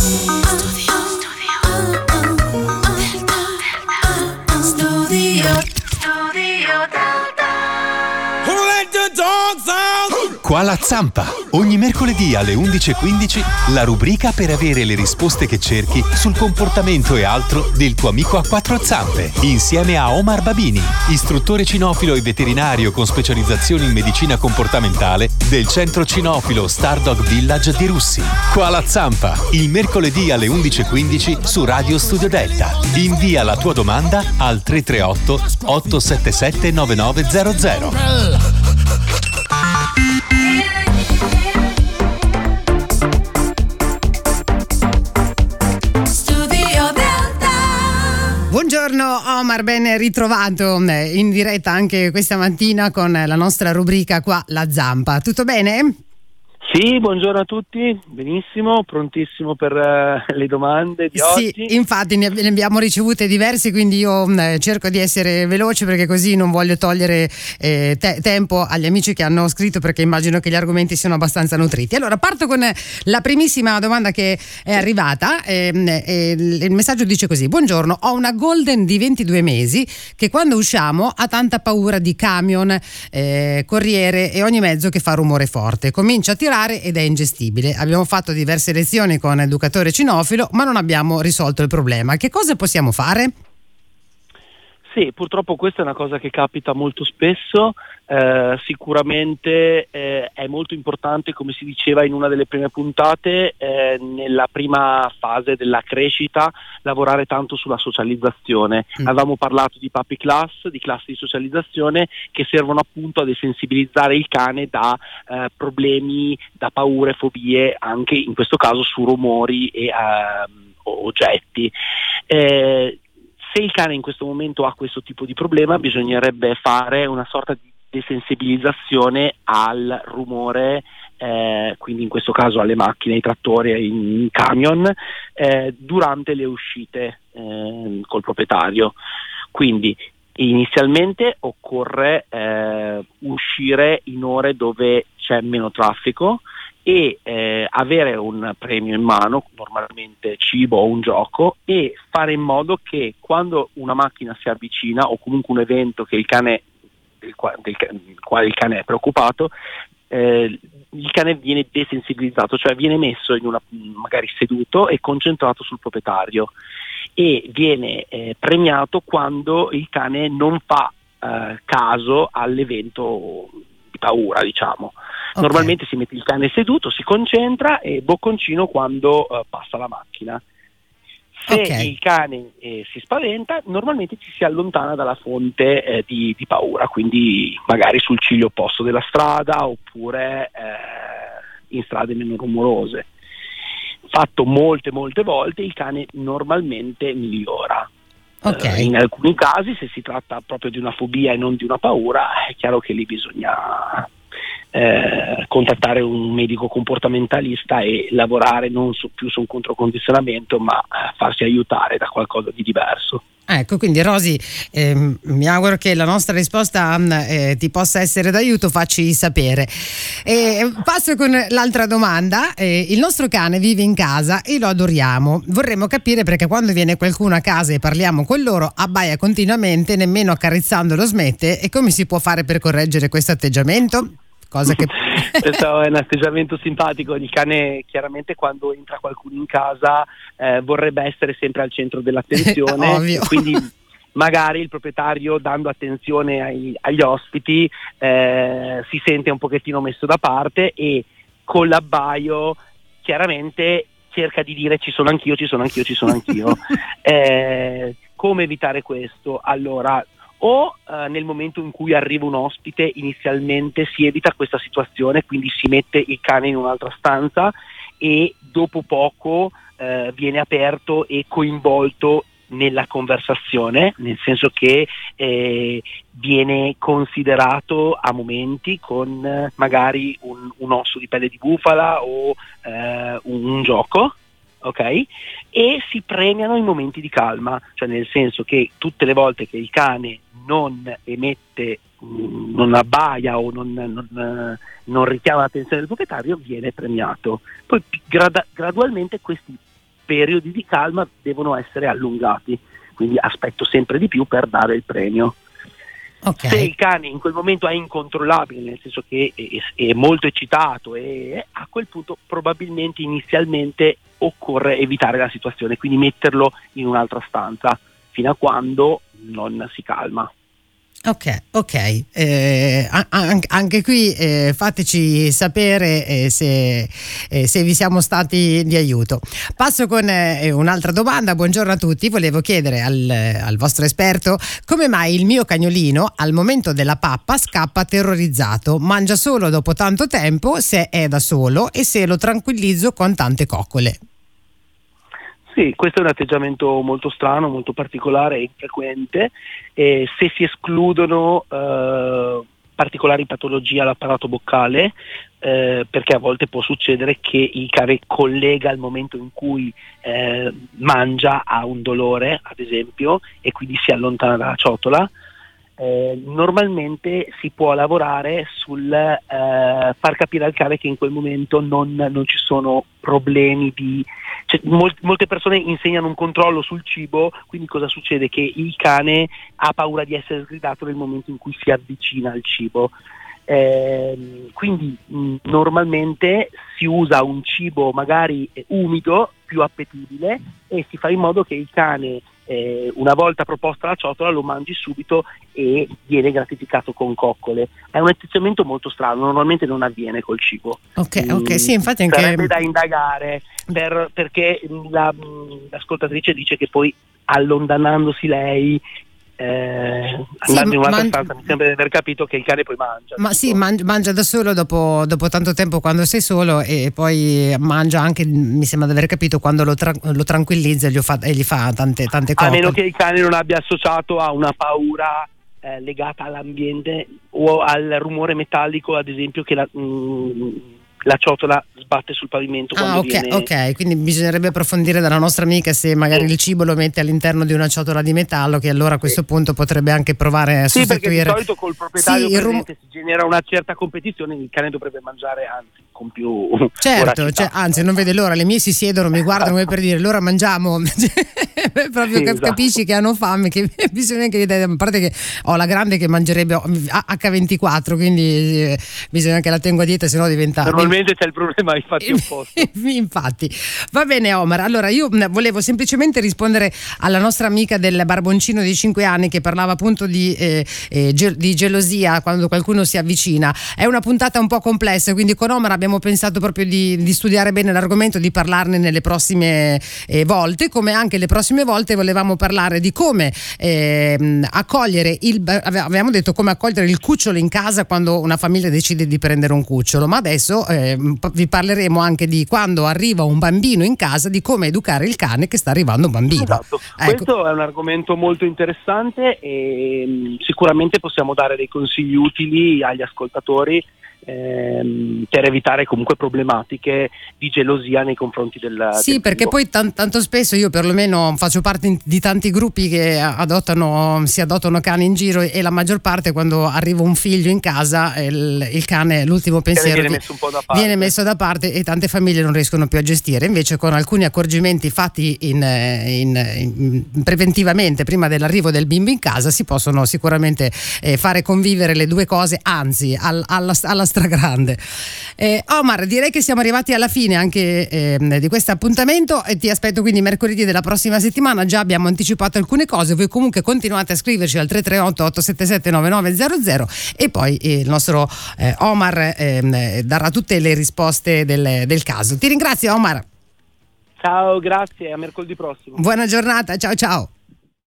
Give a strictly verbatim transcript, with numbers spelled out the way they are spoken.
Qua la Zampa, ogni mercoledì alle undici e quindici la rubrica per avere le risposte che cerchi sul comportamento e altro del tuo amico a quattro zampe, insieme a Omar Babini, istruttore cinofilo e veterinario con specializzazione in medicina comportamentale del centro cinofilo Stardog Village di Russi. Qua la Zampa, il mercoledì alle undici e quindici su Radio Studio Delta. Invia la tua domanda al tre tre otto otto sette sette nove nove zero zero. Buongiorno Omar, ben ritrovato in diretta anche questa mattina con la nostra rubrica Qua la Zampa. Tutto bene? Sì, buongiorno a tutti, benissimo, prontissimo per uh, le domande di oggi. Sì, infatti ne abbiamo ricevute diverse, quindi io eh, cerco di essere veloce perché così non voglio togliere eh, te- tempo agli amici che hanno scritto, perché immagino che gli argomenti siano abbastanza nutriti. Allora parto con la primissima domanda che è arrivata. Eh, eh, il messaggio dice così: buongiorno, ho una golden di ventidue mesi che quando usciamo ha tanta paura di camion, eh, corriere e ogni mezzo che fa rumore forte, comincia a tirare ed è ingestibile. Abbiamo fatto diverse lezioni con educatore cinofilo ma non abbiamo risolto il problema. Che cosa possiamo fare? Sì, purtroppo questa è una cosa che capita molto spesso. Eh, sicuramente eh, è molto importante, come si diceva in una delle prime puntate, eh, nella prima fase della crescita lavorare tanto sulla socializzazione. Mm. Avevamo parlato di puppy class, di classi di socializzazione che servono appunto a desensibilizzare il cane da eh, problemi, da paure, fobie, anche in questo caso su rumori e eh, oggetti. Eh, Se il cane in questo momento ha questo tipo di problema, bisognerebbe fare una sorta di desensibilizzazione al rumore, eh, quindi in questo caso alle macchine, ai trattori, ai in camion, eh, durante le uscite eh, col proprietario. Quindi inizialmente occorre eh, uscire in ore dove c'è meno traffico e eh, avere un premio in mano, normalmente cibo o un gioco, e fare in modo che quando una macchina si avvicina o comunque un evento che il cane, del, qua, del, del quale il cane è preoccupato, eh, il cane viene desensibilizzato, cioè viene messo in una, magari seduto e concentrato sul proprietario, e viene eh, premiato quando il cane non fa eh, caso all'evento di paura, diciamo. Okay. Normalmente si mette il cane seduto, si concentra e bocconcino quando uh, passa la macchina. Se okay. il cane eh, si spaventa, normalmente ci si allontana dalla fonte eh, di, di paura, quindi magari sul ciglio opposto della strada oppure eh, in strade meno rumorose. Fatto molte molte volte, il cane normalmente migliora. Okay. Uh, in alcuni casi, se si tratta proprio di una fobia e non di una paura, è chiaro che lì bisogna Eh, contattare un medico comportamentalista e lavorare non su, più su un controcondizionamento, ma eh, farsi aiutare da qualcosa di diverso. Ecco, quindi Rosy, ehm, mi auguro che la nostra risposta eh, ti possa essere d'aiuto, facci sapere. E passo con l'altra domanda. Eh, il nostro cane vive in casa e lo adoriamo. Vorremmo capire perché quando viene qualcuno a casa e parliamo con loro abbaia continuamente, nemmeno accarezzandolo smette, e come si può fare per correggere questo atteggiamento? Cosa che... Questo è un atteggiamento simpatico. Il cane chiaramente quando entra qualcuno in casa eh, vorrebbe essere sempre al centro dell'attenzione. Ovvio. Quindi magari il proprietario, dando attenzione ai, agli ospiti, eh, si sente un pochettino messo da parte e con l'abbaio chiaramente cerca di dire ci sono anch'io, ci sono anch'io, ci sono anch'io. eh, come evitare questo? Allora, o eh, nel momento in cui arriva un ospite inizialmente si evita questa situazione, quindi si mette il cane in un'altra stanza e dopo poco eh, viene aperto e coinvolto nella conversazione, nel senso che eh, viene considerato a momenti con eh, magari un, un osso di pelle di bufala o eh, un, un gioco. Ok? E si premiano i momenti di calma, cioè nel senso che tutte le volte che il cane non emette, non abbaia o non, non, non richiama l'attenzione del proprietario, viene premiato. Poi grada- gradualmente questi periodi di calma devono essere allungati, quindi aspetto sempre di più per dare il premio. Okay. Se il cane in quel momento è incontrollabile, nel senso che è, è molto eccitato, e a quel punto probabilmente inizialmente occorre evitare la situazione, quindi metterlo in un'altra stanza fino a quando non si calma. Ok, ok, eh, an- anche qui eh, fateci sapere eh, se, eh, se vi siamo stati di aiuto. Passo con eh, un'altra domanda. Buongiorno a tutti, volevo chiedere al, al vostro esperto come mai il mio cagnolino al momento della pappa scappa terrorizzato, mangia solo dopo tanto tempo se è da solo e se lo tranquillizzo con tante coccole. Sì, questo è un atteggiamento molto strano, molto particolare e infrequente. E se si escludono eh, particolari patologie all'apparato boccale, eh, perché a volte può succedere che il cane collega il momento in cui eh, mangia a un dolore, ad esempio, e quindi si allontana dalla ciotola. Eh, normalmente si può lavorare sul eh, far capire al cane che in quel momento non, non ci sono problemi di... Cioè, mol- molte persone insegnano un controllo sul cibo, quindi cosa succede? Che il cane ha paura di essere sgridato nel momento in cui si avvicina al cibo. Eh, quindi mh, normalmente si usa un cibo magari umido, più appetibile, e si fa in modo che il cane eh, una volta proposta la ciotola lo mangi subito e viene gratificato con coccole. È un atteggiamento molto strano, normalmente non avviene col cibo. Ok, ok, sì, infatti anche... Sarebbe da indagare per, perché la, l'ascoltatrice dice che poi allontanandosi lei Eh, sì, andando in un'altra man- stanza, mi sembra di aver capito che il cane poi mangia. Ma sì, man- mangia da solo dopo, dopo tanto tempo quando sei solo, e poi mangia anche, mi sembra di aver capito, quando lo, tra- lo tranquillizza e gli fa, e gli fa tante, tante cose. A meno che il cane non abbia associato a una paura eh, legata all'ambiente o al rumore metallico, ad esempio, che la, mh, la ciotola sbatte sul pavimento quando Ah, ok, viene... ok, quindi bisognerebbe approfondire dalla nostra amica se magari il cibo lo mette all'interno di una ciotola di metallo, che allora a questo sì. punto potrebbe anche provare a sì, sostituire. Perché di solito col proprietario sì, il rum- presente si genera una certa competizione, il cane dovrebbe mangiare anzi con più certo, cioè, anzi non vede l'ora, le mie si siedono, mi guardano come per dire l'ora mangiamo. Proprio sì, cap- esatto. Capisci che hanno fame, che bisogna che gli dai, a parte che ho la grande che mangerebbe acca ventiquattro, quindi eh, bisogna che la tengo a dieta, sennò diventa... Normalmente c'è il problema infatti opposto. Infatti, va bene Omar, allora io volevo semplicemente rispondere alla nostra amica del barboncino di cinque anni che parlava appunto di, eh, eh, ge- di gelosia quando qualcuno si avvicina. È una puntata un po' complessa, quindi con Omar abbiamo pensato proprio di, di studiare bene l'argomento, di parlarne nelle prossime eh, volte, come anche le prossime volte volevamo parlare di come eh, accogliere il, avevamo detto come accogliere il cucciolo in casa quando una famiglia decide di prendere un cucciolo, ma adesso eh, vi parleremo anche di quando arriva un bambino in casa, di come educare il cane che sta arrivando un bambino. Esatto, ecco. Questo è un argomento molto interessante e mh, sicuramente possiamo dare dei consigli utili agli ascoltatori ehm, per evitare comunque problematiche di gelosia nei confronti del sì del perché vivo. poi t- tanto spesso io perlomeno faccio parte in- di tanti gruppi che adottano si adottano cani in giro, e la maggior parte quando arriva un figlio in casa il, il cane l'ultimo pensiero viene di, messo un po' da parte. viene messo da parte e tante famiglie non riescono più a gestire. Invece con alcuni accorgimenti fatti in, in, in preventivamente prima dell'arrivo del bimbo in casa si possono sicuramente eh, fare convivere le due cose, anzi al, alla, alla stragrande. eh, Omar, direi che siamo arrivati alla fine anche eh, di questo appuntamento e ti aspetto quindi mercoledì della prossima settimana. Già abbiamo anticipato alcune cose, voi comunque continuate a scriverci al tre tre otto otto sette sette nove nove zero zero e poi eh, il nostro eh, Omar eh, darà tutte le risposte del, del caso. Ti ringrazio Omar. Ciao, grazie, a mercoledì prossimo. Buona giornata, ciao ciao.